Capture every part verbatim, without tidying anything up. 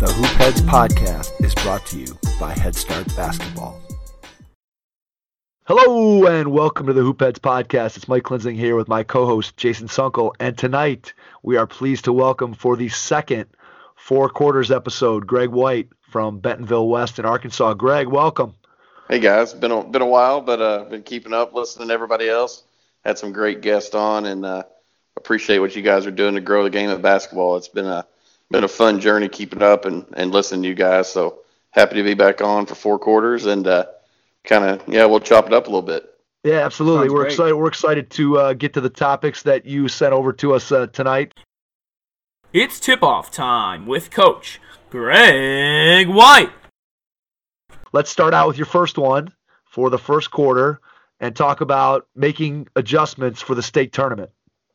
The Hoopheads podcast is brought to you by Head Start Basketball. Hello and welcome to the Hoopheads podcast. It's Mike Klinzing here with my co-host Jason Sunkel, and tonight we are pleased to welcome for the second Four Quarters episode Greg White from Bentonville West in Arkansas. Greg, welcome. Hey guys, been a, been a while, but uh, been keeping up, listening to everybody else. Had some great guests on, and uh, appreciate what you guys are doing to grow the game of basketball. It's been a been a fun journey keeping up and, and listening to you guys. So happy to be back on for Four Quarters, and uh, kind of yeah, we'll chop it up a little bit. Yeah, absolutely. Sounds we're great. excited. We're excited to uh, get to the topics that you sent over to us uh, tonight. It's tip-off time with Coach Greg White. Let's start out with your first one for the first quarter and talk about making adjustments for the state tournament.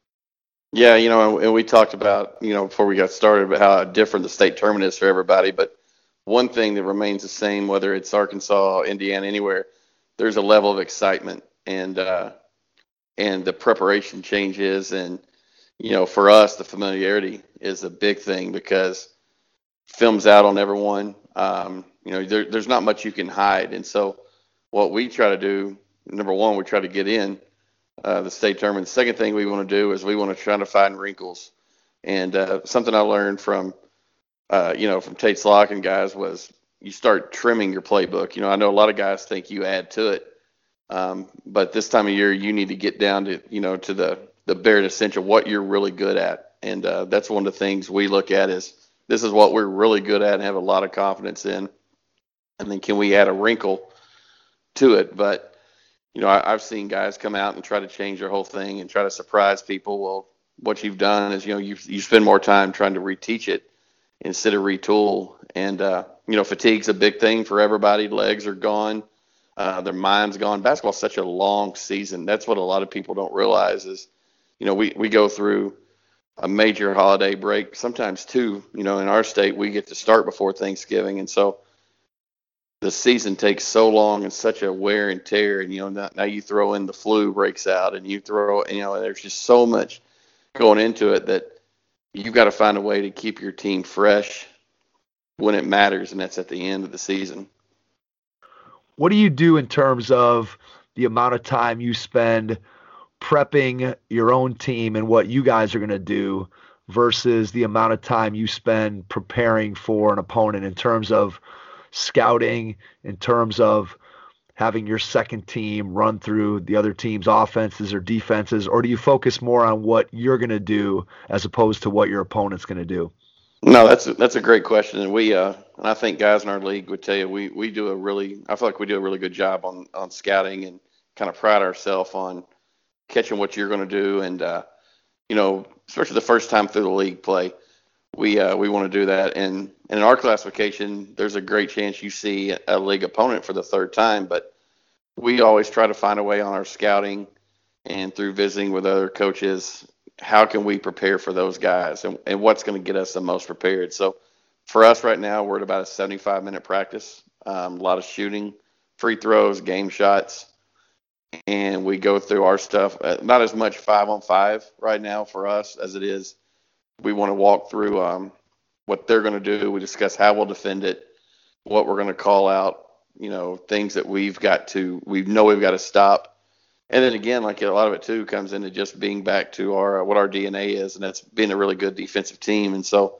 Yeah, you know, and we talked about, you know, before we got started about how different the state tournament is for everybody. But one thing that remains the same, whether it's Arkansas, Indiana, anywhere, there's a level of excitement and uh, and the preparation changes. And, you know, for us, the familiarity is a big thing because film's out on everyone. Um, you know, there, there's not much you can hide. And so what we try to do, number one, we try to get in uh, the state tournament. The second thing we want to do is we want to try to find wrinkles. And uh, something I learned from, uh, you know, from Tate Slock and guys was you start trimming your playbook. You know, I know a lot of guys think you add to it. Um, but this time of year, you need to get down to, you know, to the, the bare essential, what you're really good at. And uh, that's one of the things we look at is this is what we're really good at and have a lot of confidence in. And then can we add a wrinkle to it? But, you know, I, I've seen guys come out and try to change their whole thing and try to surprise people. Well, what you've done is, you know, you you spend more time trying to reteach it instead of retool. And, uh, you know, fatigue's a big thing for everybody. Legs are gone. Uh, their mind's gone. Basketball's such a long season. That's what a lot of people don't realize is, you know, we, we go through a major holiday break, sometimes two. You know, in our state, we get to start before Thanksgiving. And so the season takes so long and such a wear and tear. And, you know, now, now you throw in the flu breaks out and you throw, you know, there's just so much going into it that you've got to find a way to keep your team fresh when it matters. And that's at the end of the season. What do you do in terms of the amount of time you spend prepping your own team and what you guys are going to do versus the amount of time you spend preparing for an opponent in terms of scouting, in terms of having your second team run through the other team's offenses or defenses, or do you focus more on what you're going to do as opposed to what your opponent's going to do? No, that's a, that's a great question. And we, uh, and I think guys in our league would tell you, we, we do a really, I feel like we do a really good job on, on scouting and kind of pride ourselves on catching what you're going to do. And, uh, you know, especially the first time through the league play, we, uh, we want to do that. And, and in our classification, there's a great chance you see a league opponent for the third time, but we always try to find a way on our scouting and through visiting with other coaches, how can we prepare for those guys and, and what's going to get us the most prepared. So for us right now, we're at about a seventy-five minute practice, um, a lot of shooting, free throws, game shots, and we go through our stuff. Uh, not as much five on five right now for us as it is. We want to walk through um, what they're going to do. We discuss how we'll defend it, what we're going to call out, you know, things that we've got to, we know we've got to stop. And then again, like a lot of it too comes into just being back to our, what our D N A is, and that's being a really good defensive team. And so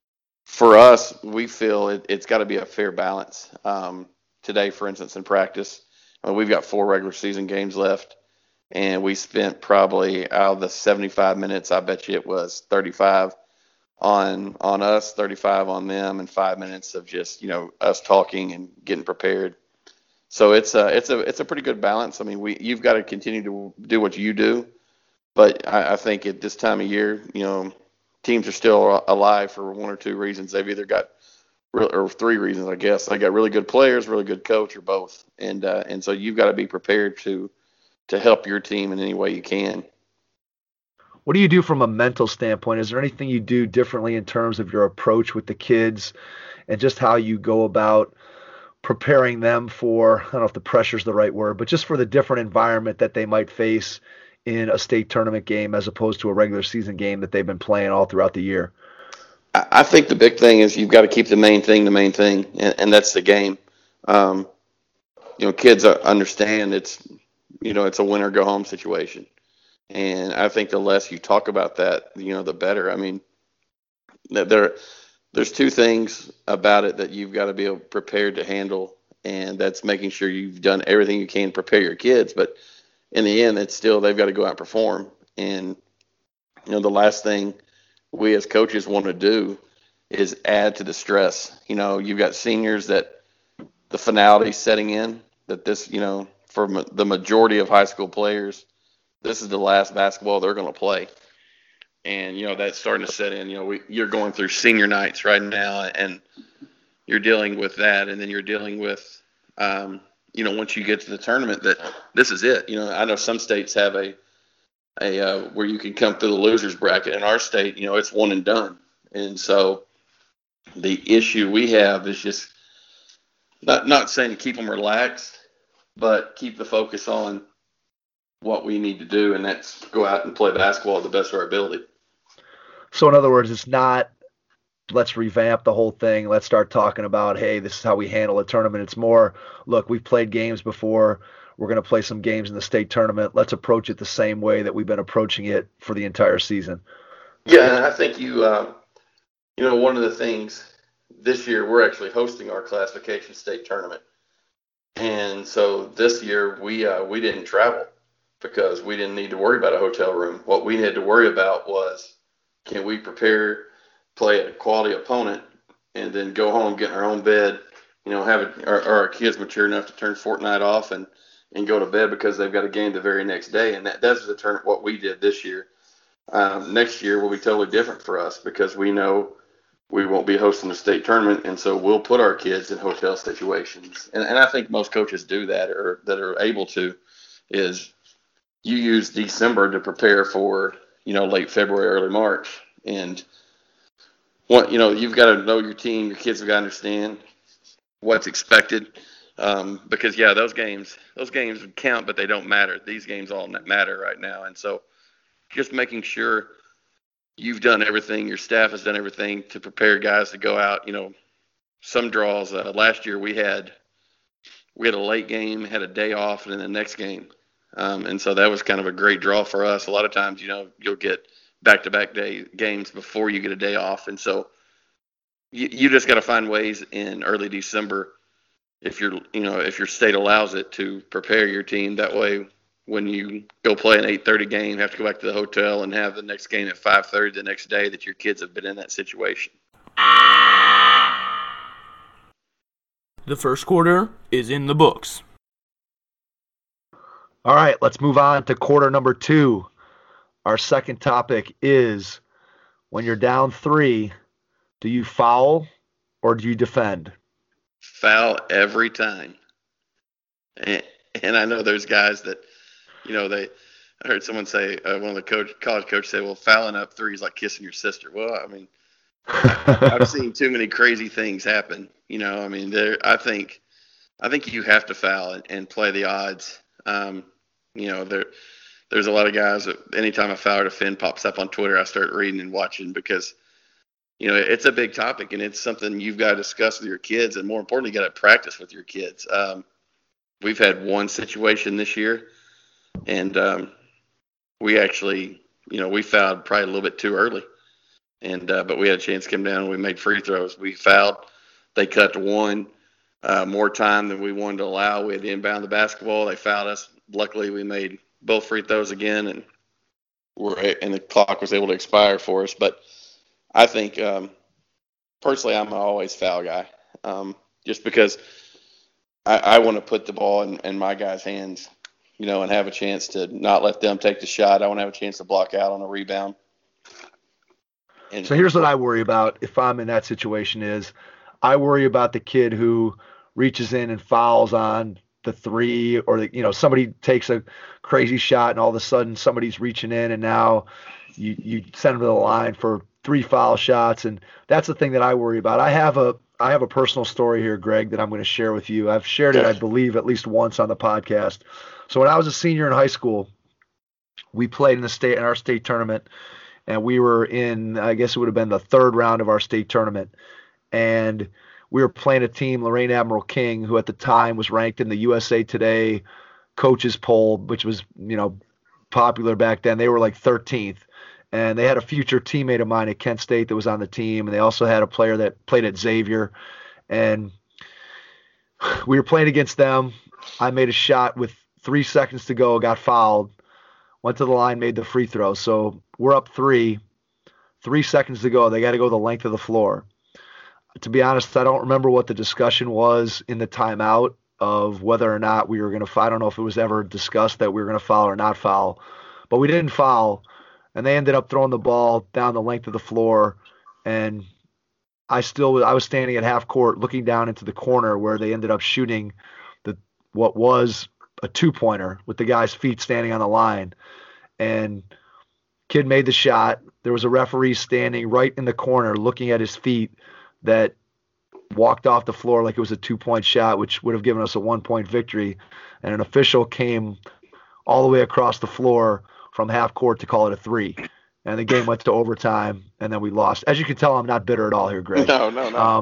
for us, we feel it, it's got to be a fair balance. Um, today, for instance, in practice, I mean, we've got four regular season games left, and we spent probably out of the seventy-five minutes, I bet you it was thirty-five on on us, thirty-five on them, and five minutes of just, you know, us talking and getting prepared. So it's a it's a it's a pretty good balance. I mean, we you've got to continue to do what you do, but I, I think at this time of year, you know, teams are still alive for one or two reasons. They've either got or three reasons, I guess. They got really good players, really good coach, or both. And uh, and so you've got to be prepared to to help your team in any way you can. What do you do from a mental standpoint? Is there anything you do differently in terms of your approach with the kids and just how you go about preparing them for, I don't know if the pressure is the right word, but just for the different environment that they might face in a state tournament game as opposed to a regular season game that they've been playing all throughout the year? I, I think the big thing is you've got to keep the main thing the main thing, and, and that's the game. Um, you know, kids understand it's, you know, it's a win or go home situation. And I think the less you talk about that, you know, the better. I mean, there, there's two things about it that you've got to be prepared to handle, and that's making sure you've done everything you can to prepare your kids. But in the end, it's still, they've got to go out and perform. And, you know, the last thing we as coaches want to do is add to the stress. You know, you've got seniors that the finality setting in, that this, you know, for ma- the majority of high school players, this is the last basketball they're going to play. And, you know, that's starting to set in. You know, we, you're going through senior nights right now, and you're dealing with that. And then you're dealing with, um, you know, once you get to the tournament, that this is it. You know, I know some states have a, a uh, where you can come through the losers bracket. In our state, you know, it's one and done. And so the issue we have is just not, not saying to keep them relaxed, but keep the focus on what we need to do, and that's go out and play basketball to the best of our ability. So in other words, it's not let's revamp the whole thing. Let's start talking about, hey, this is how we handle a tournament. It's more, look, we've played games before. We're going to play some games in the state tournament. Let's approach it the same way that we've been approaching it for the entire season. Yeah, and I think you, uh, you know, one of the things this year, we're actually hosting our classification state tournament. And so this year we uh, we didn't travel because we didn't need to worry about a hotel room. What we had to worry about was, can we prepare, play a quality opponent, and then go home, get in our own bed, you know, have it, are, are our kids mature enough to turn Fortnite off and, and go to bed because they've got a game the very next day. And that, that's the turn what we did this year. Um, next year will be totally different for us because we know we won't be hosting a state tournament, and so we'll put our kids in hotel situations. And, and I think most coaches do that, or that are able to, is you use December to prepare for, you know, late February, early March. And what, you know, you've got to know your team. Your kids have got to understand what's expected. Um, because yeah, those games, those games count, but they don't matter. These games all matter right now. And so just making sure you've done everything, your staff has done everything to prepare guys to go out. You know, some draws, uh, last year we had, we had a late game, had a day off, and then the next game. Um, and so that was kind of a great draw for us. A lot of times, you know, you'll get back-to-back day games before you get a day off. And so you, you just got to find ways in early December, if you're, you know, if your state allows it, to prepare your team. That way, when you go play an eight thirty game, you have to go back to the hotel and have the next game at five thirty the next day, that your kids have been in that situation. The first quarter is in the books. All right, let's move on to quarter number two. Our second topic is, when you're down three, do you foul or do you defend? Foul every time. And, and I know there's guys that, you know, they, I heard someone say, uh, one of the coach, college coaches say, well, fouling up three is like kissing your sister. Well, I mean, I, I've seen too many crazy things happen. You know, I mean, there, I think, I think you have to foul and, and play the odds. Um, you know, there, there's a lot of guys that anytime a foul or defend pops up on Twitter, I start reading and watching, because, you know, it's a big topic and it's something you've got to discuss with your kids, and more importantly, you got to practice with your kids. Um, we've had one situation this year, and um, we actually, you know, we fouled probably a little bit too early, and uh, but we had a chance to come down and we made free throws. We fouled. They cut to one, uh, more time than we wanted to allow. We had to inbound the basketball. They fouled us. Luckily, we made both free throws again, and we're and the clock was able to expire for us. But I think, um, personally, I'm an always foul guy, um, just because I, I want to put the ball in, in my guys' hands, you know, and have a chance to not let them take the shot. I want to have a chance to block out on a rebound. And so here's what I worry about if I'm in that situation is, I worry about the kid who reaches in and fouls on the three, or the, you know, somebody takes a crazy shot and all of a sudden somebody's reaching in and now you, you send them to the line for three foul shots. And that's the thing that I worry about. I have a, I have a personal story here, Greg, that I'm going to share with you. I've shared it, I believe, at least once on the podcast. So when I was a senior in high school, we played in the state, in our state tournament, and we were in, I guess it would have been the third round of our state tournament, and we were playing a team, Lorraine Admiral King, who at the time was ranked in the U S A Today coaches poll, which was, you know, popular back then. They were like thirteenth, and they had a future teammate of mine at Kent State that was on the team, and they also had a player that played at Xavier, and we were playing against them. I made a shot with three seconds to go, got fouled, went to the line, made the free throw. So we're up three, three seconds to go. They got to go the length of the floor. To be honest, I don't remember what the discussion was in the timeout of whether or not we were going to foul. I don't know if it was ever discussed that we were going to foul or not foul, but we didn't foul, and they ended up throwing the ball down the length of the floor, and I still I was standing at half court looking down into the corner where they ended up shooting the what was a two-pointer with the guy's feet standing on the line, and kid made the shot. There was a referee standing right in the corner looking at his feet that walked off the floor like it was a two-point shot, which would have given us a one-point victory, and an official came all the way across the floor from half court to call it a three. And the game went to overtime, and then we lost. As you can tell, I'm not bitter at all here, Greg. No, no, no.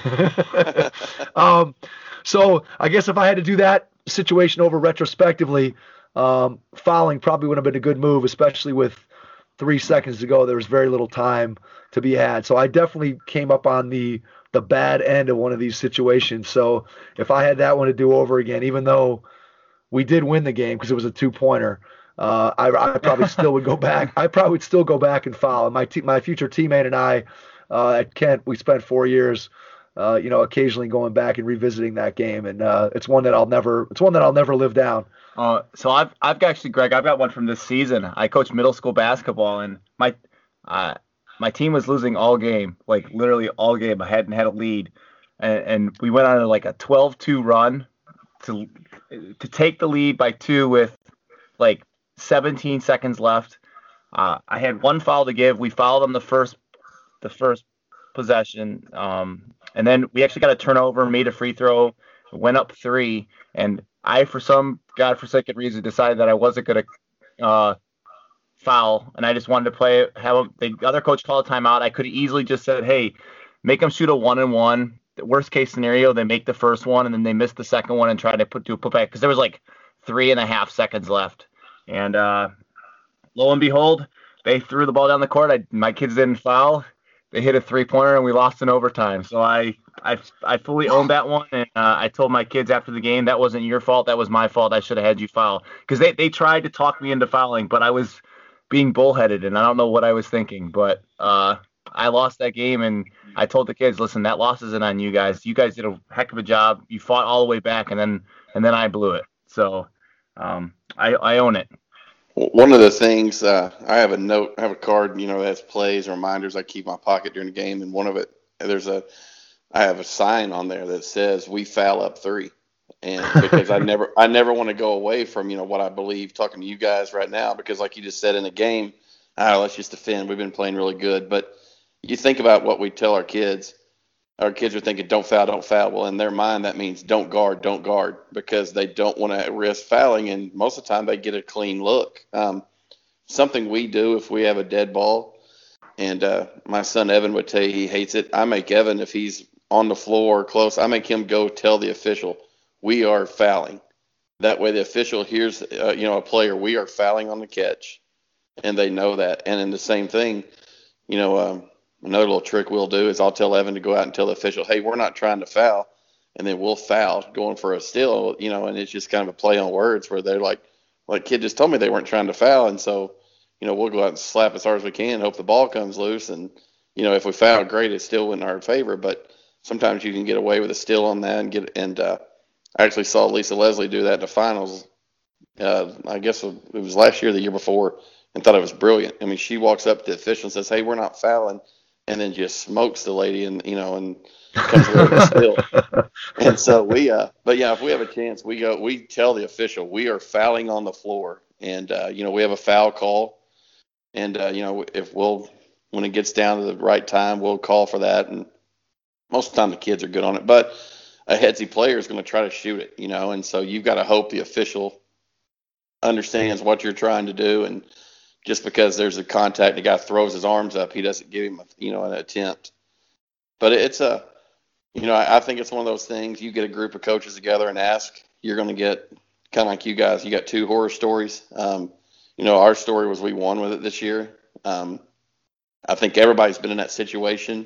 Um, um, so I guess if I had to do that situation over retrospectively, um, fouling probably would have been a good move, especially with three seconds to go. There was very little time to be had. So I definitely came up on the the bad end of one of these situations. So if I had that one to do over again, even though we did win the game because it was a two-pointer, Uh, I, I probably still would go back. I probably would still go back and foul. And my te- my future teammate and I uh, at Kent, we spent four years, uh, you know, occasionally going back and revisiting that game, and uh, it's one that I'll never. It's one that I'll never live down. Uh, so I've I've got actually, Greg, I've got one from this season. I coached middle school basketball, and my uh, my team was losing all game, like literally all game. I hadn't had a lead, and, and we went on like a twelve two run to to take the lead by two with like seventeen seconds left. Uh, I had one foul to give. We fouled on the first, the first possession, um, and then we actually got a turnover, made a free throw, went up three, and I, for some godforsaken reason, decided that I wasn't going to uh, foul, and I just wanted to play. Have a, the other coach call a timeout. I could have easily just said, "Hey, make them shoot a one and one." The worst case scenario, they make the first one, and then they miss the second one and try to put do a putback because there was like three and a half seconds left. And uh, lo and behold, they threw the ball down the court. I, my kids didn't foul. They hit a three-pointer, and we lost in overtime. So I I, I fully owned that one, and uh, I told my kids after the game, that wasn't your fault. That was my fault. I should have had you foul. Because they, they tried to talk me into fouling, but I was being bullheaded, and I don't know what I was thinking. But uh, I lost that game, and I told the kids, listen, that loss isn't on you guys. You guys did a heck of a job. You fought all the way back, and then and then I blew it. So um, I, I own it. One of the things, uh, I have a note, I have a card, you know, that has plays and reminders I keep in my pocket during the game. And one of it, there's a, I have a sign on there that says, "We foul up three." And because I never, I never want to go away from, you know, what I believe talking to you guys right now, because like you just said in the game, ah, let's just defend. We've been playing really good. But you think about what we tell our kids. Our kids are thinking, don't foul, don't foul. Well, in their mind, that means don't guard, don't guard, because they don't want to risk fouling. And most of the time they get a clean look. Um, something we do if we have a dead ball, and uh, my son Evan would tell you he hates it. I make Evan, if he's on the floor or close, I make him go tell the official, we are fouling. That way the official hears, uh, you know, a player, we are fouling on the catch, and they know that. And in the same thing, you know, um, another little trick we'll do is I'll tell Evan to go out and tell the official, hey, we're not trying to foul, and then we'll foul going for a steal, you know, and it's just kind of a play on words where they're like, well, the kid just told me they weren't trying to foul, and so, you know, we'll go out and slap as hard as we can, hope the ball comes loose, and, you know, if we foul, great, it's still in our favor, but sometimes you can get away with a steal on that and get, and uh, I actually saw Lisa Leslie do that in the finals, uh, I guess it was last year or the year before, and thought it was brilliant. I mean, she walks up to the official and says, hey, we're not fouling, and then just smokes the lady, and you know, and comes away with a steal. And so we, uh, but yeah, if we have a chance, we go, we tell the official we are fouling on the floor, and uh, you know, we have a foul call, and uh, you know, if we'll, when it gets down to the right time, we'll call for that, and most of the time the kids are good on it, but a headsy player is going to try to shoot it, you know, and so you've got to hope the official understands what you're trying to do, and just because there's a contact, the guy throws his arms up, he doesn't give him, a, you know, an attempt. But it's a, you know, I, I think it's one of those things. You get a group of coaches together and ask, you're going to get kind of like you guys. You got two horror stories. Um, you know, our story was we won with it this year. Um, I think everybody's been in that situation,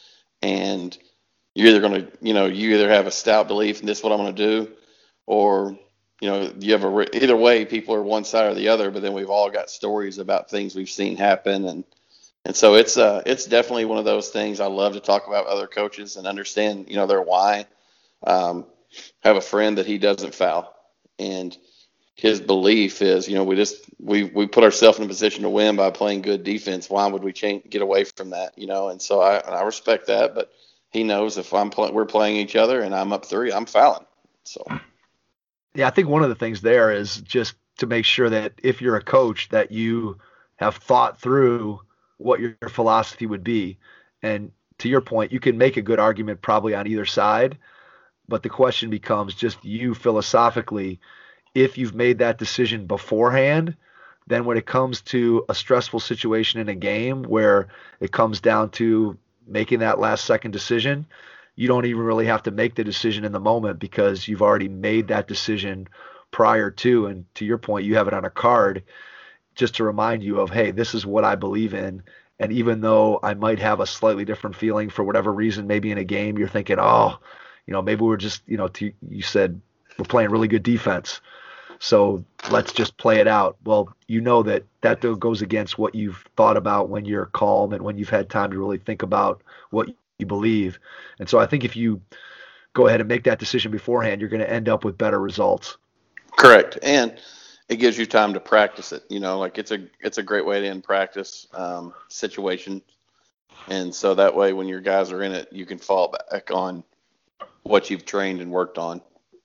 and you're either going to, you know, you either have a stout belief in this is what I'm going to do, or you know, you have a either way. People are one side or the other, but then we've all got stories about things we've seen happen, and and so it's uh it's definitely one of those things. I love to talk about other coaches and understand, you know, their why. Um, I have a friend that he doesn't foul, and his belief is, you know, we just we we put ourselves in a position to win by playing good defense. Why would we change get away from that, you know? And so I I respect that, but he knows if I'm play, we're playing each other and I'm up three, I'm fouling. So. Yeah, I think one of the things there is just to make sure that if you're a coach that you have thought through what your philosophy would be. And to your point, you can make a good argument probably on either side, but the question becomes just you philosophically, if you've made that decision beforehand, then when it comes to a stressful situation in a game where it comes down to making that last second decision, you don't even really have to make the decision in the moment because you've already made that decision prior to. And to your point, you have it on a card just to remind you of, hey, this is what I believe in. And even though I might have a slightly different feeling for whatever reason, maybe in a game you're thinking, oh, you know, maybe we're just, you know, to, you said we're playing really good defense, so let's just play it out. Well, you know that that goes against what you've thought about when you're calm and when you've had time to really think about what you believe. And so I think if you go ahead and make that decision beforehand, you're going to end up with better results. Correct. And it gives you time to practice it. You know, like it's a it's a great way to end practice um, situation. And so that way when your guys are in it, you can fall back on what you've trained and worked on.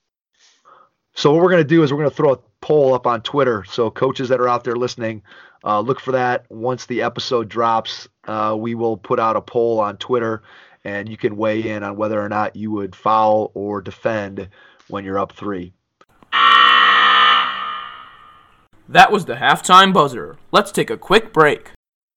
So what we're going to do is we're going to throw a poll up on Twitter. So coaches that are out there listening, uh, look for that. Once the episode drops, uh, we will put out a poll on Twitter, and you can weigh in on whether or not you would foul or defend when you're up three. That was the halftime buzzer. Let's take a quick break.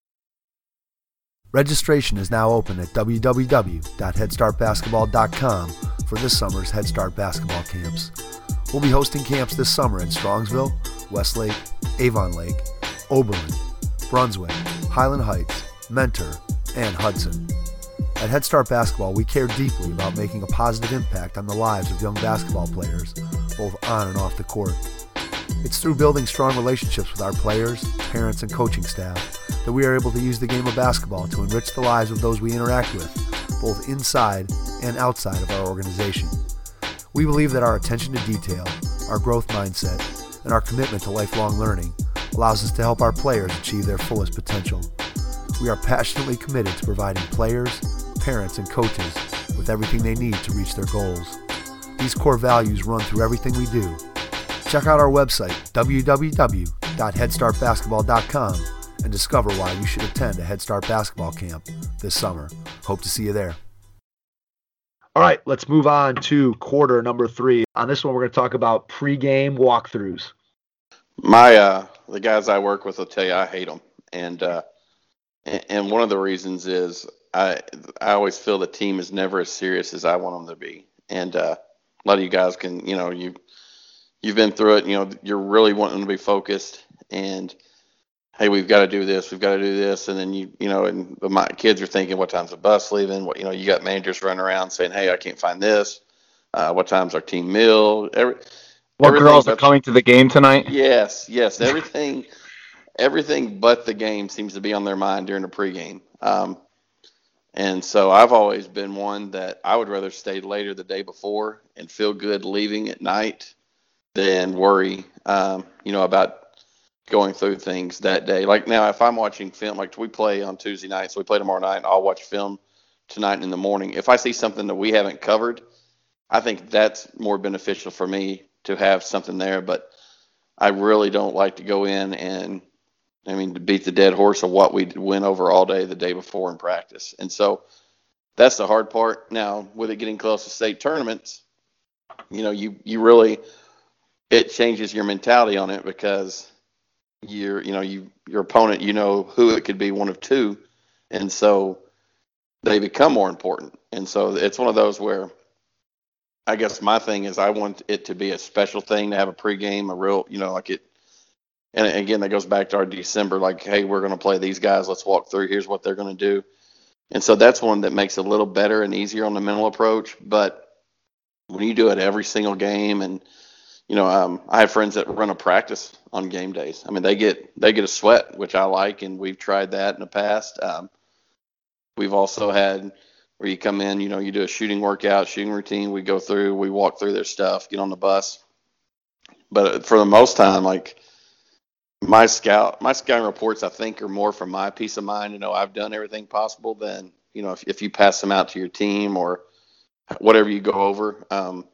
Registration is now open at w w w dot head start basketball dot com for this summer's Head Start basketball camps. We'll be hosting camps this summer in Strongsville, Westlake, Avon Lake, Oberlin, Brunswick, Highland Heights, Mentor, and Hudson. At Head Start Basketball, we care deeply about making a positive impact on the lives of young basketball players, both on and off the court. It's through building strong relationships with our players, parents, and coaching staff that we are able to use the game of basketball to enrich the lives of those we interact with, both inside and outside of our organization. We believe that our attention to detail, our growth mindset, and our commitment to lifelong learning allows us to help our players achieve their fullest potential. We are passionately committed to providing players, parents, and coaches with everything they need to reach their goals. These core values run through everything we do. Check out our website, w w w dot head start basketball dot com, and discover why you should attend a Head Start basketball camp this summer. Hope to see you there. All right, let's move on to quarter number three. On this one, we're going to talk about pregame walkthroughs. My uh, the guys I work with will tell you I hate them, and uh, and one of the reasons is I I always feel the team is never as serious as I want them to be, and uh, a lot of you guys can you know you you've been through it. You know you're really wanting to be focused, and hey, we've got to do this, we've got to do this, and then you, you know, and my kids are thinking, what time's the bus leaving? What, you know, you got managers running around saying, hey, I can't find this. Uh, what time's our team meal? Every, what girls are coming to the game tonight? Yes, yes, everything, everything but the game seems to be on their mind during the pregame. Um, and so I've always been one that I would rather stay later the day before and feel good leaving at night than worry, um, you know, about going through things that day. Like now, if I'm watching film, like we play on Tuesday night, so we play tomorrow night, and I'll watch film tonight in the morning. If I see something that we haven't covered, I think that's more beneficial for me to have something there. But I really don't like to go in and, I mean, to beat the dead horse of what we went over all day the day before in practice. And so that's the hard part. Now, with it getting close to state tournaments, you know, you, you really, it changes your mentality on it because your you know you your opponent, you know who it could be, one of two, and so they become more important. And so it's one of those where I guess my thing is I want it to be a special thing to have a pregame, a real, you know, like it. And again, that goes back to our December, like, hey, we're going to play these guys. Let's walk through. Here's what they're going to do. And so that's one that makes it a little better and easier on the mental approach. But when you do it every single game, and you know, um, I have friends that run a practice on game days. I mean, they get they get a sweat, which I like, and we've tried that in the past. Um, we've also had where you come in, you know, you do a shooting workout, shooting routine. We go through, we walk through their stuff, get on the bus. But for the most time, like my scout, my scouting reports, I think, are more for my peace of mind to know I've done everything possible than, you know, if, if you pass them out to your team or whatever you go over. Um,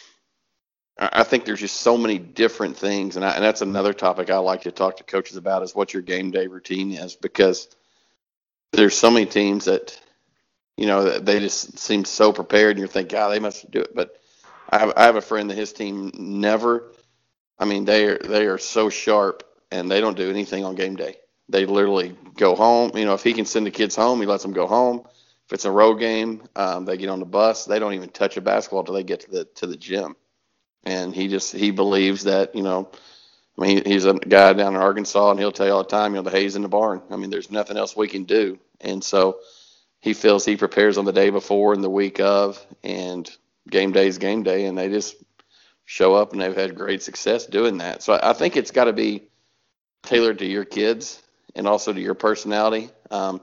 I think there's just so many different things, and, I, and that's another topic I like to talk to coaches about is what your game day routine is, because there's so many teams that, you know, they just seem so prepared, and you're thinking, God, they must do it. But I have, I have a friend that his team never, I mean, they are they are so sharp, and they don't do anything on game day. They literally go home. You know, if he can send the kids home, he lets them go home. If it's a road game, um, they get on the bus. They don't even touch a basketball until they get to the to the gym. And he just he believes that, you know, I mean, he, he's a guy down in Arkansas, and he'll tell you all the time, you know, the hay's in the barn. I mean, there's nothing else we can do. And so he feels he prepares on the day before and the week of, and game day is game day, and they just show up, and they've had great success doing that. So I, I think it's got to be tailored to your kids and also to your personality. Um, to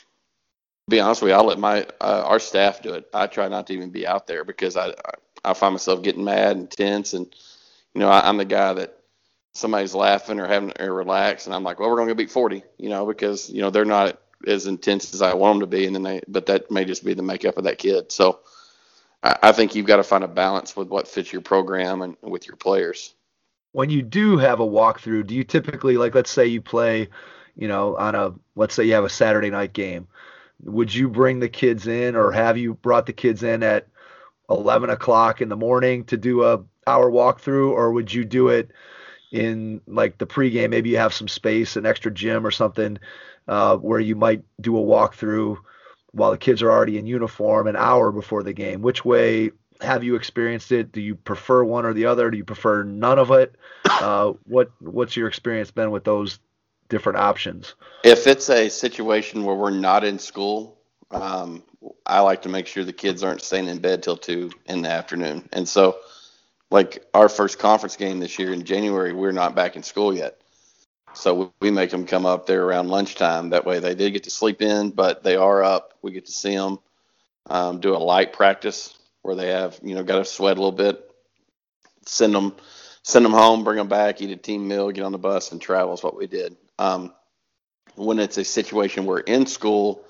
be honest with you, I'll let my uh, our staff do it. I try not to even be out there because I, I I find myself getting mad and tense, and you know I, I'm the guy that somebody's laughing or having or relax, and I'm like, well, we're going to beat forty, you know, because you know they're not as intense as I want them to be, and then they, but that may just be the makeup of that kid. So I, I think you've got to find a balance with what fits your program and with your players. When you do have a walkthrough, do you typically, like, let's say you play, you know, on a, let's say you have a Saturday night game, would you bring the kids in, or have you brought the kids in at eleven o'clock in the morning to do a hour walkthrough, or would you do it in like the pregame? Maybe you have some space, an extra gym or something, uh, where you might do a walkthrough while the kids are already in uniform an hour before the game. Which way have you experienced it? Do you prefer one or the other? Do you prefer none of it? Uh, what what's your experience been with those different options? If it's a situation where we're not in school, um, I like to make sure the kids aren't staying in bed till two in the afternoon. And so, like our first conference game this year in January, we're not back in school yet. So we make them come up there around lunchtime. That way they did get to sleep in, but they are up. We get to see them um, do a light practice where they have, you know, got to sweat a little bit, send them, send them home, bring them back, eat a team meal, get on the bus, and travel is what we did. Um, when it's a situation where in school,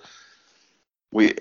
we,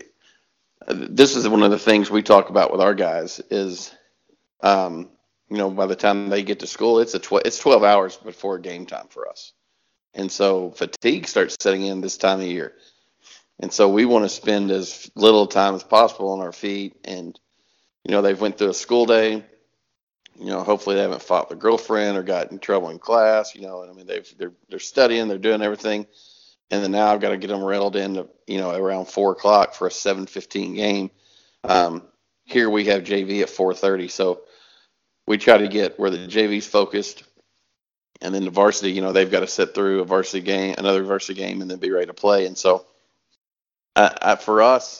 this is one of the things we talk about with our guys is, um, you know, by the time they get to school, it's a tw- it's twelve hours before game time for us. And so fatigue starts setting in this time of year. And so we want to spend as little time as possible on our feet. And, you know, they've went through a school day. You know, hopefully they haven't fought with a girlfriend or got in trouble in class. You know, I mean, they've, they're they're studying, they're doing everything. And then now I've got to get them rattled into, you know, around four o'clock for a seven fifteen game. Um, here we have J V at four thirty. So we try to get where the J V's focused, and then the varsity, you know, they've got to sit through a varsity game, another varsity game, and then be ready to play. And so I, I, for us,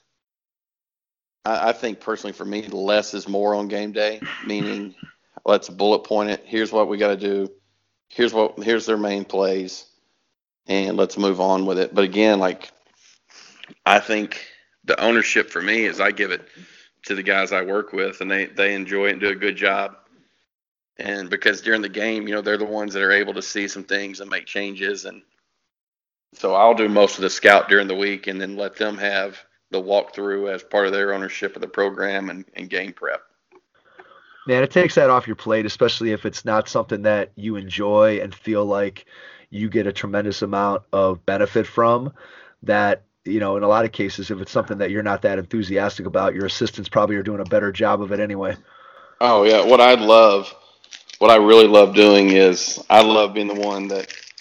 I, I think personally for me, less is more on game day, meaning let's bullet point it. Here's what we got to do. Here's what, here's their main plays, and let's move on with it. But again, like, I think the ownership for me is I give it to the guys I work with, and they, they enjoy it and do a good job. And because during the game, you know, they're the ones that are able to see some things and make changes. And so I'll do most of the scout during the week and then let them have the walkthrough as part of their ownership of the program and, and game prep. Man, it takes that off your plate, especially if it's not something that you enjoy and feel like you get a tremendous amount of benefit from. That, you know, in a lot of cases, if it's something that you're not that enthusiastic about, your assistants probably are doing a better job of it anyway. Oh, yeah. What I love, what I really love doing is I love being the one that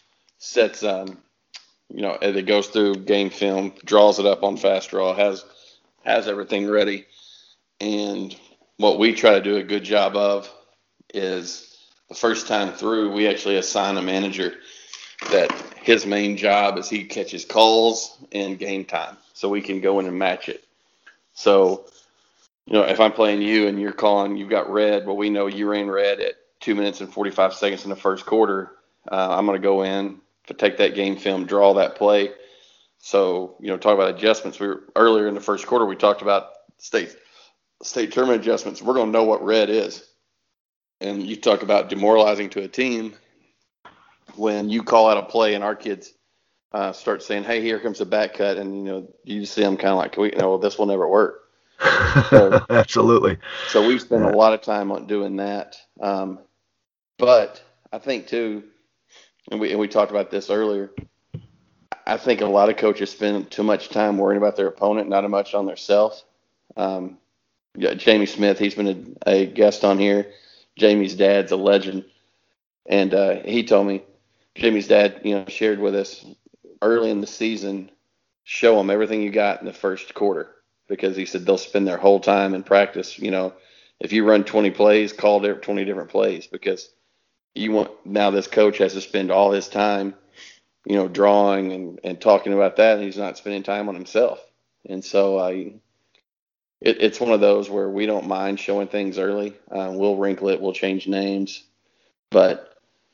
sets, um, you know, as it goes through game film, draws it up on fast draw, has has everything ready. And what we try to do a good job of is the first time through, we actually assign a manager that his main job is he catches calls and game time, so we can go in and match it. So, you know, if I'm playing you and you're calling, you've got red, well, we know you ran red at two minutes and forty-five seconds in the first quarter. Uh, I'm going to go in, to take that game film, draw that play. So, you know, talk about adjustments. We were earlier in the first quarter, we talked about state state tournament adjustments. We're going to know what red is. And you talk about demoralizing to a team when you call out a play and our kids uh, start saying, hey, here comes a back cut. And, you know, you see them kind of like, we, you know, well, this will never work. So, Absolutely. So we spend yeah. a lot of time on doing that. Um, but I think, too, and we, and we talked about this earlier, I think a lot of coaches spend too much time worrying about their opponent, not much on their self. Um, Jamie Smith, he's been a, a guest on here. Jamie's dad's a legend. And uh, he told me, Jamie's dad, you know, shared with us early in the season, show them everything you got in the first quarter, because he said they'll spend their whole time in practice. You know, if you run twenty plays, call twenty different plays, because you want, now this coach has to spend all his time, you know, drawing and, and talking about that, and he's not spending time on himself. And so uh, it, it's one of those where we don't mind showing things early. Uh, we'll wrinkle it, we'll change names, but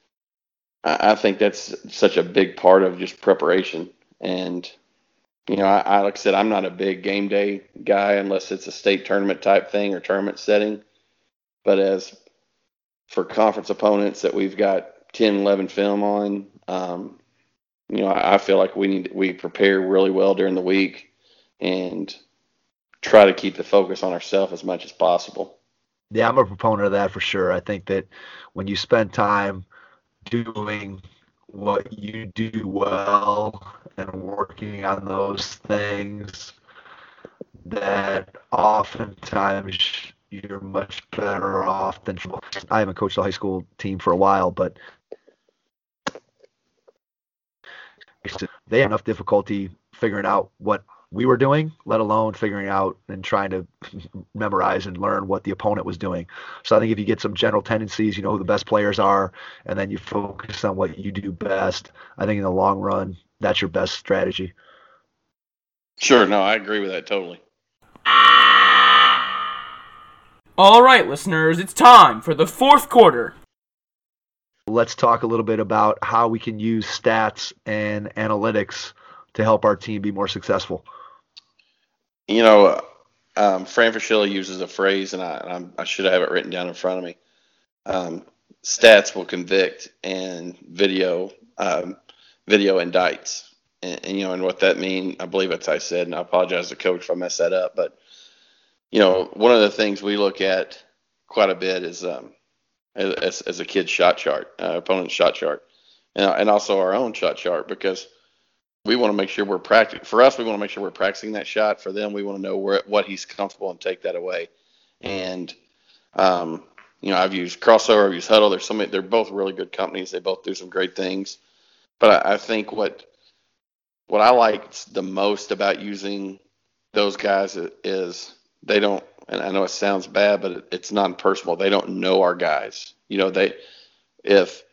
I think that's such a big part of just preparation. And, you know, I, I like I said, I'm not a big game day guy unless it's a state tournament type thing or tournament setting. But as for conference opponents that we've got ten, eleven film on, um, you know, I, I feel like we need we prepare really well during the week and try to keep the focus on ourselves as much as possible. Yeah, I'm a proponent of that for sure. I think that when you spend time doing what you do well and working on those things, that oftentimes you're much better off than I haven't coached a high school team for a while, but they had enough difficulty figuring out what we were doing, let alone figuring out and trying to memorize and learn what the opponent was doing. So I think if you get some general tendencies, you know who the best players are, and then you focus on what you do best, I think in the long run, that's your best strategy. Sure. No, I agree with that totally. All right, listeners, it's time for the fourth quarter. Let's talk a little bit about how we can use stats and analytics to help our team be more successful. You know, um, Fran Fraschilla uses a phrase, and I, and I should have it written down in front of me. Um, stats will convict, and video um, video indicts. And, and, you know, and what that means, I believe that's I said, and I apologize to Coach if I mess that up. But, you know, one of the things we look at quite a bit is um, as, as a kid's shot chart, uh, opponent's shot chart, and, and also our own shot chart, because we want to make sure we're practicing. For us, we want to make sure we're practicing that shot. For them, we want to know where, what he's comfortable and take that away. And, um, you know, I've used Crossover, I've used Huddle. There's so many, they're both really good companies. They both do some great things. But I, I think what what I like the most about using those guys is they don't, and I know it sounds bad, but it, it's non-personal. They don't know our guys. You know, they, if,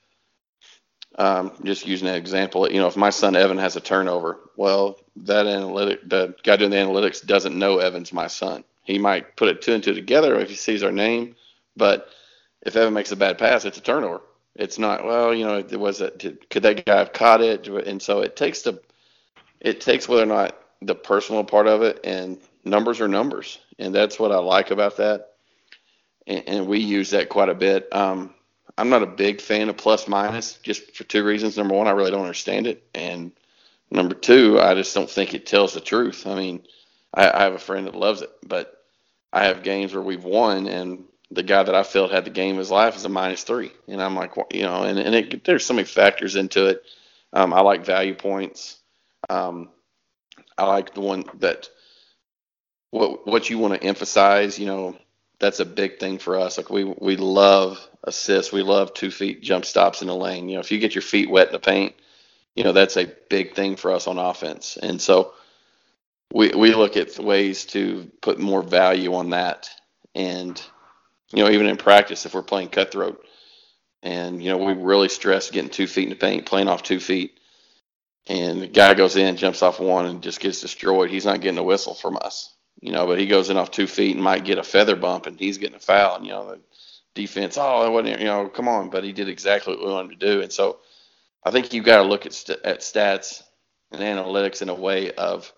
Um, just using an example, you know, if my son Evan has a turnover, well, that analytic, the guy doing the analytics doesn't know Evan's my son. He might put it two and two together if he sees our name, but if Evan makes a bad pass, it's a turnover. It's not, well, you know, it was it, could that guy have caught it? And so it takes the, it takes whether or not the personal part of it, and numbers are numbers, and that's what I like about that. And, and we use that quite a bit. Um, I'm not a big fan of plus minus, just for two reasons. Number one, I really don't understand it. And number two, I just don't think it tells the truth. I mean, I, I have a friend that loves it, but I have games where we've won, and the guy that I felt had the game of his life is a minus three. And I'm like, you know, and, and it, there's so many factors into it. Um, I like value points. Um, I like the one that what what you want to emphasize, you know, that's a big thing for us. Like we we love assists. We love two feet jump stops in the lane. You know, if you get your feet wet in the paint, you know, that's a big thing for us on offense. And so we we look at ways to put more value on that. And, you know, even in practice, if we're playing cutthroat and, you know, we really stress getting two feet in the paint, playing off two feet, and the guy goes in, jumps off one and just gets destroyed, he's not getting a whistle from us, you know, but he goes in off two feet and might get a feather bump and he's getting a foul. And, you know, the defense, oh, it wasn't, you know, come on, but he did exactly what we wanted him to do. And so I think you've got to look at, st- at stats and analytics in a way of,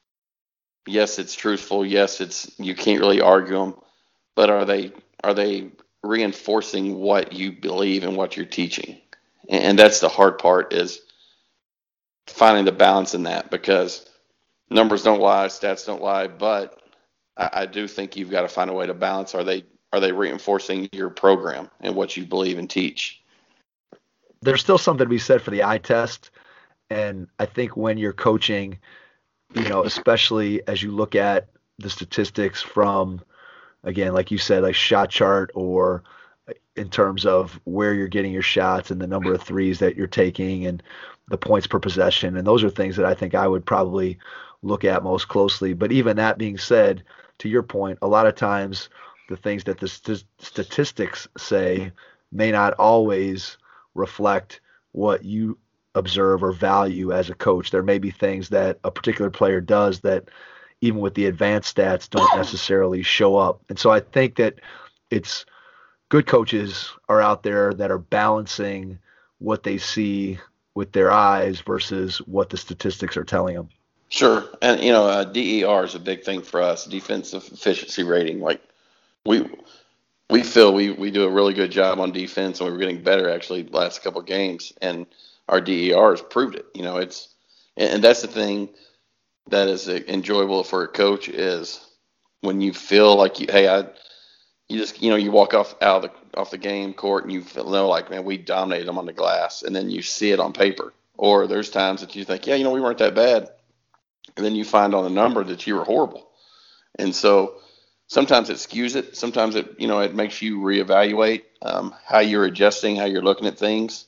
yes, it's truthful. Yes, it's, you can't really argue them, but are they, are they reinforcing what you believe and what you're teaching? And, and that's the hard part, is finding the balance in that, because numbers don't lie, stats don't lie, but I, I do think you've got to find a way to balance. Are they, are they reinforcing your program and what you believe and teach? There's still something to be said for the eye test. And I think when you're coaching, you know, especially as you look at the statistics from, again, like you said, like shot chart, or in terms of where you're getting your shots and the number of threes that you're taking and the points per possession. And those are things that I think I would probably look at most closely. But even that being said, to your point, a lot of times the things that the st- statistics say may not always reflect what you observe or value as a coach. There may be things that a particular player does that even with the advanced stats don't necessarily show up. And so I think that it's good coaches are out there that are balancing what they see with their eyes versus what the statistics are telling them. Sure. And, you know, uh, D E R is a big thing for us, defensive efficiency rating. Like we we feel we, we do a really good job on defense, and we were getting better actually the last couple of games, and our D E R has proved it. You know, it's, and that's the thing that is enjoyable for a coach, is when you feel like you, hey, I, you just, you know, you walk off out of the, off the game court and you feel, know, like, man, we dominated them on the glass, and then you see it on paper. Or there's times that you think, yeah, you know, we weren't that bad, and then you find on the number that you were horrible. And so sometimes it skews it. Sometimes it, you know, it makes you reevaluate um, how you're adjusting, how you're looking at things.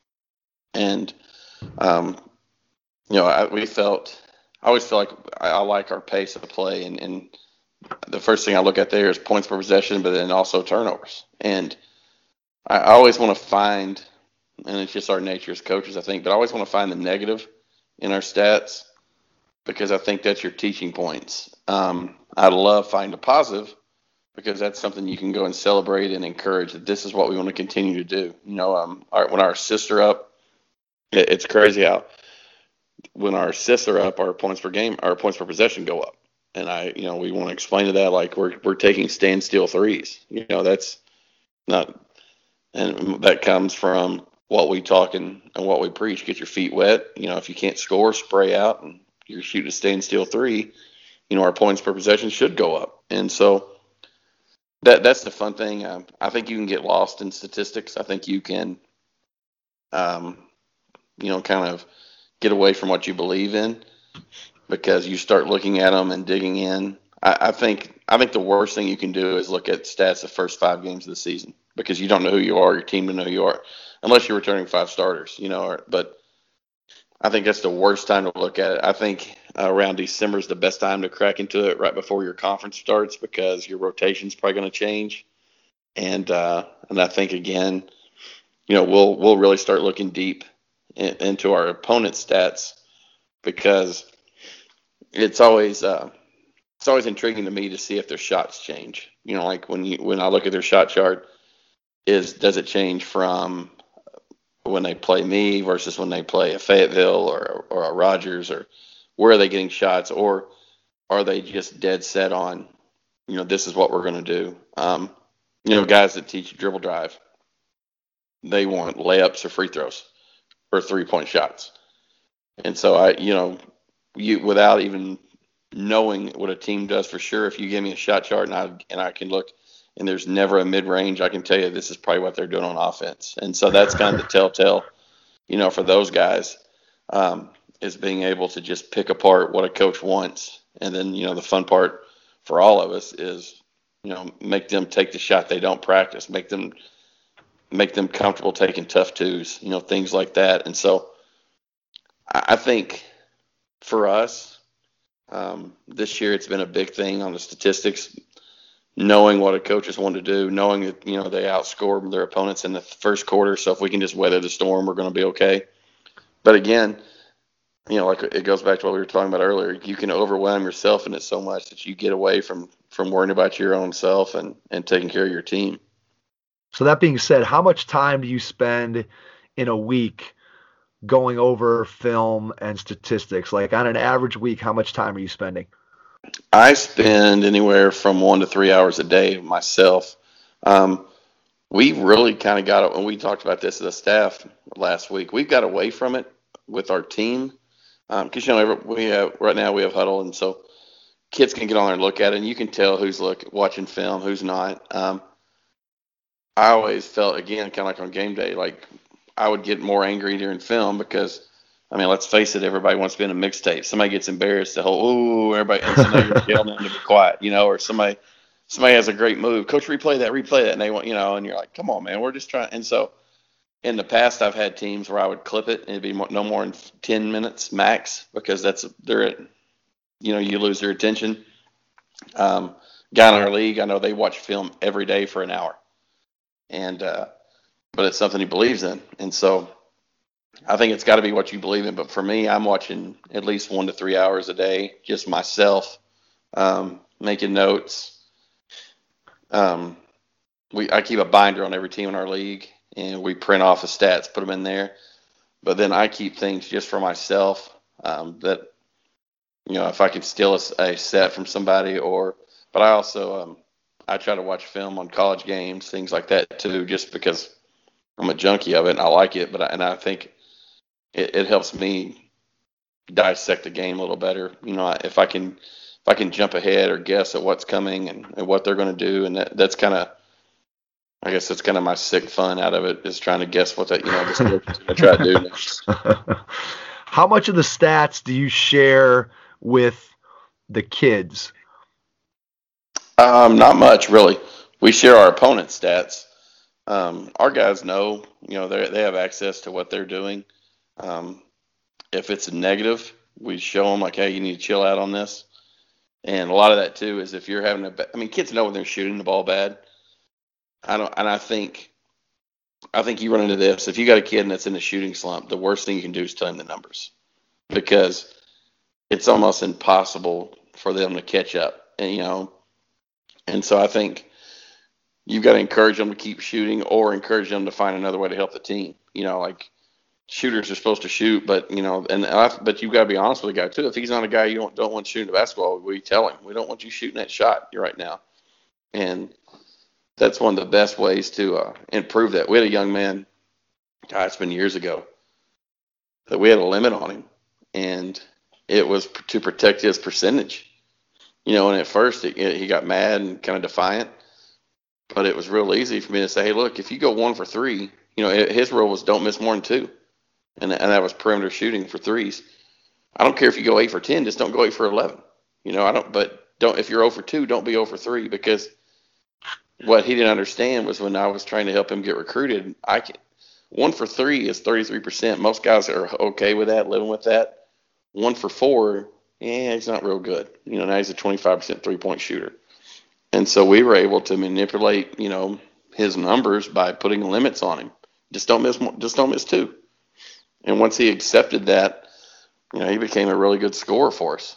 And, um, you know, I, we felt, I always feel like I, I like our pace of play. And, and the first thing I look at there is points per possession, but then also turnovers. And I, I always want to find, and it's just our nature as coaches, I think, but I always want to find the negative in our stats, because I think that's your teaching points. Um, I love finding a positive, because that's something you can go and celebrate and encourage that this is what we want to continue to do. You know, um, our, when our assists are up, it, it's crazy how when our assists are up, our points per game, our points per possession go up. And I, you know, we want to explain to that, like we're we're taking standstill threes. You know, that's not, and that comes from what we talk and, and what we preach. Get your feet wet. You know, if you can't score, spray out, and you're shooting a standstill three, you know, our points per possession should go up. And so that that's the fun thing. Um, I think you can get lost in statistics. I think you can, um, you know, kind of get away from what you believe in, because you start looking at them and digging in. I, I think I think the worst thing you can do is look at stats the first five games of the season, because you don't know who you are, your team doesn't know who you are, unless you're returning five starters, you know. Or, but I think that's the worst time to look at it. I think uh, around December is the best time to crack into it, right before your conference starts, because your rotation's probably going to change. And uh, and I think, again, you know, we'll we'll really start looking deep in, into our opponent's stats, because it's always uh, it's always intriguing to me to see if their shots change. You know, like when you when I look at their shot chart, is does it change from when they play me versus when they play a Fayetteville or or a Rogers, or where are they getting shots, or are they just dead set on, you know, this is what we're going to do? Um, you know, guys that teach dribble drive, they want layups or free throws or three point shots. And so I, you know, you without even knowing what a team does for sure, if you give me a shot chart and I and I can look, and there's never a mid-range, I can tell you this is probably what they're doing on offense. And so that's kind of the telltale, you know, for those guys, um, is being able to just pick apart what a coach wants. And then, you know, the fun part for all of us is, you know, make them take the shot they don't practice, make them make them comfortable taking tough twos, you know, things like that. And so I, I think for us, um, this year it's been a big thing on the statistics, knowing what a coaches want to do, knowing that, you know, they outscore their opponents in the first quarter. So if we can just weather the storm, we're going to be okay. But again, you know, like it goes back to what we were talking about earlier. You can overwhelm yourself in it so much that you get away from, from worrying about your own self and, and taking care of your team. So that being said, how much time do you spend in a week going over film and statistics? Like on an average week, how much time are you spending? I spend anywhere from one to three hours a day myself. Um, we really kind of got it, and we talked about this as a staff last week. We've got away from it with our team because, um, you know, we have, right now we have huddle, and so kids can get on there and look at it, and you can tell who's look, watching film, who's not. Um, I always felt, again, kind of like on game day, like I would get more angry during film because, I mean, let's face it, everybody wants to be in a mixtape. Somebody gets embarrassed, the whole, ooh, everybody, and so now you're yelling them to be quiet, you know, or somebody somebody has a great move. Coach, replay that, replay that, and they want, you know, and you're like, come on, man, we're just trying. And so in the past, I've had teams where I would clip it, and it'd be more, no more than ten minutes max because that's, they're, you know, you lose their attention. Um, guy in our league, I know they watch film every day for an hour. And, uh, but it's something he believes in. And so I think it's got to be what you believe in. But for me, I'm watching at least one to three hours a day, just myself, um, making notes. Um, we I keep a binder on every team in our league, and we print off the stats, put them in there. But then I keep things just for myself um, that, you know, if I can steal a, a set from somebody or, but I also, um, I try to watch film on college games, things like that too, just because I'm a junkie of it and I like it. But I, and I think it, it helps me dissect the game a little better. You know, if I can, if I can jump ahead or guess at what's coming and, and what they're going to do, and that, that's kind of, I guess that's kind of my sick fun out of it, is trying to guess what that, you know, this is going to try to do next. How much of the stats do you share with the kids? Um, not much, really. We share our opponent's stats. Um, our guys know, you know, they they have access to what they're doing. Um, if it's a negative, we show them like, hey, you need to chill out on this. And a lot of that too is if you're having a, I mean, kids know when they're shooting the ball bad. I don't, and I think, I think you run into this. If you got a kid that's in a shooting slump, the worst thing you can do is tell him the numbers, because it's almost impossible for them to catch up. And you know. And so I think you've got to encourage them to keep shooting or encourage them to find another way to help the team. You know, like shooters are supposed to shoot, but, you know, and I, but you've got to be honest with the guy too. If he's not a guy you don't, don't want shooting the basketball, we tell him, we don't want you shooting that shot right now. And that's one of the best ways to uh, improve that. We had a young man, God, it's been years ago, that we had a limit on him, and it was to protect his percentage. You know, and at first it, it, he got mad and kind of defiant, but it was real easy for me to say, hey, look, if you go one for three, you know, his rule was don't miss more than two. And, and that was perimeter shooting for threes. I don't care if you go eight for ten, just don't go eight for eleven. You know, I don't, but don't, if you're zero for two, don't be zero for three, because what he didn't understand was when I was trying to help him get recruited, I can, one for three is thirty-three percent. Most guys are okay with that, living with that. One for four, yeah, he's not real good. You know, now he's a twenty-five percent three-point shooter. And so we were able to manipulate, you know, his numbers by putting limits on him. Just don't miss, just don't miss two. And once he accepted that, you know, he became a really good scorer for us.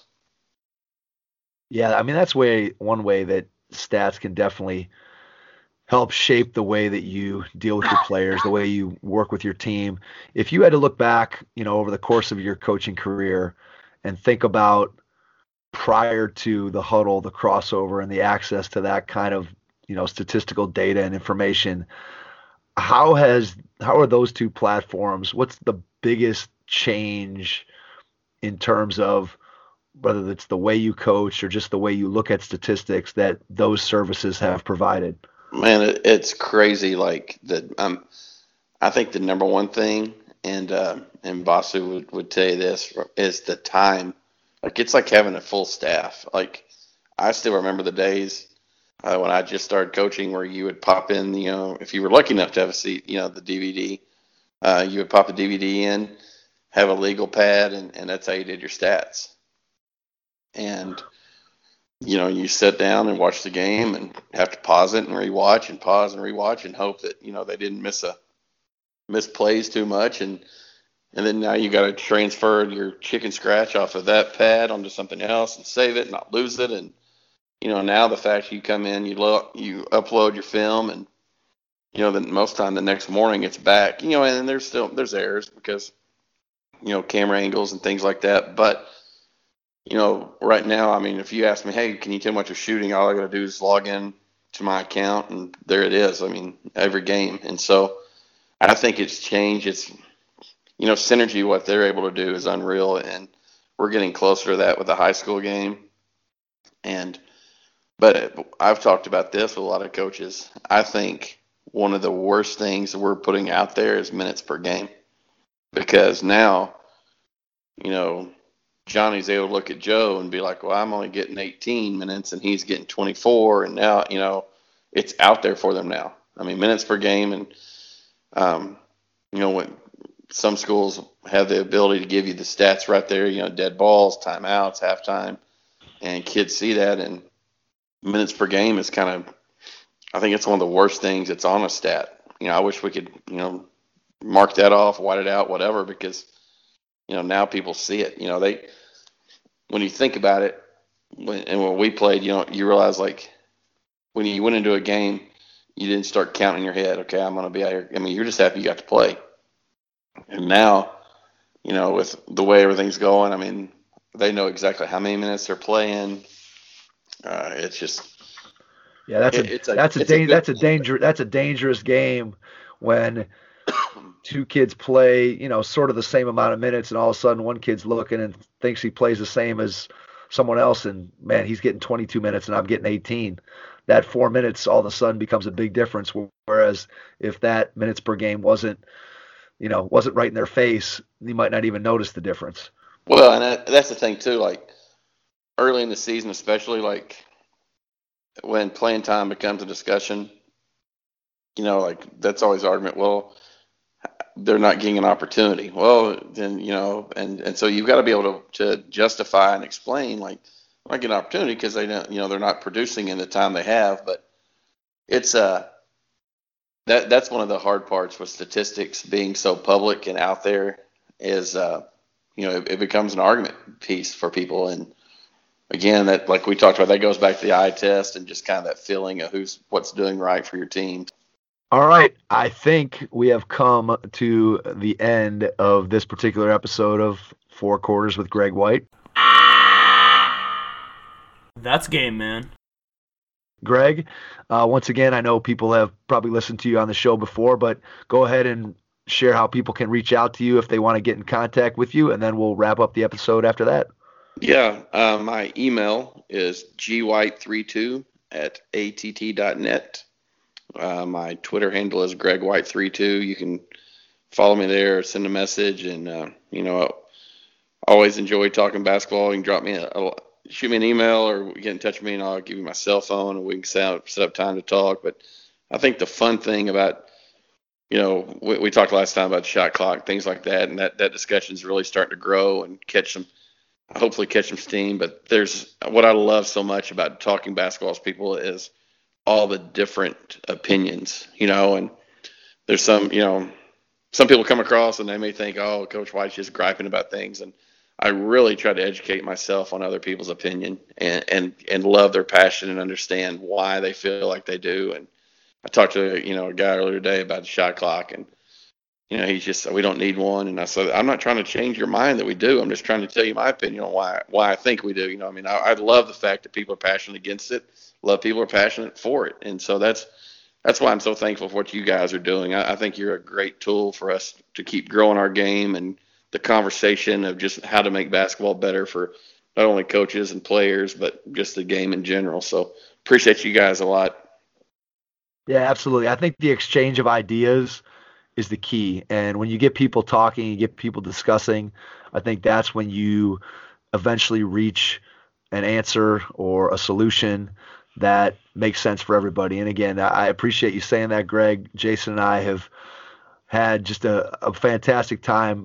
Yeah, I mean, that's way one way that stats can definitely help shape the way that you deal with your players, the way you work with your team. If you had to look back, you know, over the course of your coaching career and think about prior to the huddle, the crossover, and the access to that kind of, you know, statistical data and information, how has how are those two platforms? What's the biggest change in terms of whether it's the way you coach or just the way you look at statistics that those services have provided? Man, it, it's crazy. Like the, um, I think the number one thing, and uh, and Basu would, would tell you this, is the time. Like it's like having a full staff. Like I still remember the days uh, when I just started coaching, where you would pop in, you know, if you were lucky enough to have a seat, you know, the D V D, uh, you would pop the D V D in, have a legal pad, and, and that's how you did your stats. And, you know, you sit down and watch the game and have to pause it and rewatch and pause and rewatch and hope that, you know, they didn't miss a miss plays too much. And, and then now you got to transfer your chicken scratch off of that pad onto something else and save it and not lose it. And, you know, now the fact you come in, you look, you upload your film, and, you know, then most time the next morning it's back, you know, and there's still, there's errors because, you know, camera angles and things like that. But, you know, right now, I mean, if you ask me, hey, can you tell me what you're shooting? All I got to do is log in to my account, and there it is. I mean, every game. And so I think it's changed. It's, you know, synergy, what they're able to do is unreal. And we're getting closer to that with the high school game. And, but I've talked about this with a lot of coaches. I think one of the worst things that we're putting out there is minutes per game, because now, you know, Johnny's able to look at Joe and be like, well, I'm only getting eighteen minutes and he's getting twenty-four. And now, you know, it's out there for them now. I mean, minutes per game. And, um, you know, when some schools have the ability to give you the stats right there, you know, dead balls, timeouts, halftime, and kids see that. And minutes per game is kind of, I think it's one of the worst things that's on a stat. You know, I wish we could, you know, mark that off, white it out, whatever, because, you know, now people see it. You know, they, when you think about it, when, and when we played, you know, you realize, like, when you went into a game, you didn't start counting in your head, okay, I'm going to be out here. I mean, you're just happy you got to play. And now, you know, with the way everything's going, I mean, they know exactly how many minutes they're playing. Uh, it's just, yeah, that's it, a, it's a that's a, it's da- a that's a danger that's a dangerous game when two kids play, you know, sort of the same amount of minutes, and all of a sudden one kid's looking and thinks he plays the same as someone else, and man, he's getting twenty-two minutes and I'm getting eighteen. That four minutes all of a sudden becomes a big difference. Whereas if that minutes per game wasn't, you know, wasn't right in their face, you might not even notice the difference. Well, and that, that's the thing too. Like early in the season, especially, like when playing time becomes a discussion, you know, like that's always the argument. Well, they're not getting an opportunity. Well, then, you know, and, and so you've got to be able to, to justify and explain, like, I get an opportunity because they don't, you know, they're not producing in the time they have. But it's uh that that's one of the hard parts with statistics being so public and out there is uh you know, it, it becomes an argument piece for people. And again, that, like we talked about, that goes back to the eye test and just kind of that feeling of who's what's doing right for your team. All right, I think we have come to the end of this particular episode of Four Quarters with Greg White. That's game, man. Greg, uh, once again, I know people have probably listened to you on the show before, but go ahead and share how people can reach out to you if they want to get in contact with you, and then we'll wrap up the episode after that. Yeah, uh, my email is g white thirty-two at a t t dot net. Uh, my Twitter handle is greg white thirty-two. You can follow me there or send a message, and, uh, you know, I always enjoy talking basketball. You can drop me a, a shoot me an email or get in touch with me, and I'll give you my cell phone, and we can set up, set up time to talk. But I think the fun thing about, you know, we, we talked last time about shot clock, things like that, and that, that discussion is really starting to grow and catch some, hopefully catch some steam. But there's, what I love so much about talking basketball with people is all the different opinions, you know, and there's some, you know, some people come across and they may think, oh, Coach White's just griping about things. And I really try to educate myself on other people's opinion and, and, and love their passion and understand why they feel like they do. And I talked to, you know, a guy earlier today about the shot clock, and, you know, he's just, we don't need one. And I said, I'm not trying to change your mind that we do. I'm just trying to tell you my opinion on why, why I think we do. You know, I mean, I, I love the fact that people are passionate against it. Love people are passionate for it. And so that's, that's why I'm so thankful for what you guys are doing. I, I think you're a great tool for us to keep growing our game and the conversation of just how to make basketball better for not only coaches and players, but just the game in general. So appreciate you guys a lot. Yeah, absolutely. I think the exchange of ideas is the key. And when you get people talking, you get people discussing, I think that's when you eventually reach an answer or a solution that makes sense for everybody. And again, I appreciate you saying that, Greg. Jason and I have had just a, a fantastic time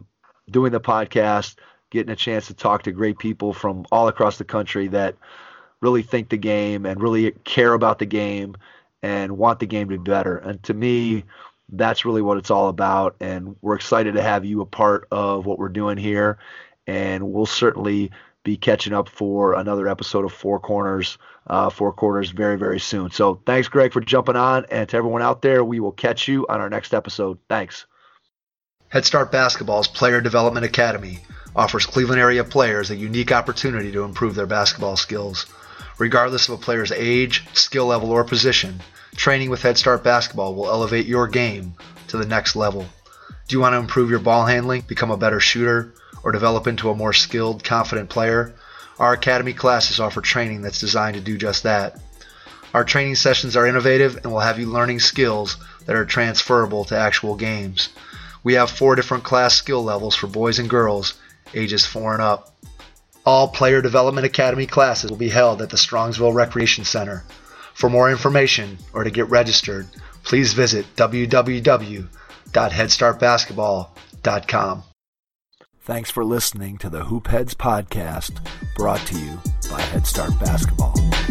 doing the podcast, getting a chance to talk to great people from all across the country that really think the game and really care about the game and want the game to be better. And to me, that's really what it's all about. And we're excited to have you a part of what we're doing here. And we'll certainly be catching up for another episode of Four Corners, uh, Four Quarters very, very soon. So thanks, Greg, for jumping on. And to everyone out there, we will catch you on our next episode. Thanks. Head Start Basketball's Player Development Academy offers Cleveland area players a unique opportunity to improve their basketball skills. Regardless of a player's age, skill level, or position, training with Head Start Basketball will elevate your game to the next level. Do you want to improve your ball handling, become a better shooter, or develop into a more skilled, confident player? Our Academy classes offer training that's designed to do just that. Our training sessions are innovative and will have you learning skills that are transferable to actual games. We have four different class skill levels for boys and girls, ages four and up. All Player Development Academy classes will be held at the Strongsville Recreation Center. For more information or to get registered, please visit w w w dot head start basketball dot com. Thanks for listening to the Hoop Heads podcast, brought to you by Head Start Basketball.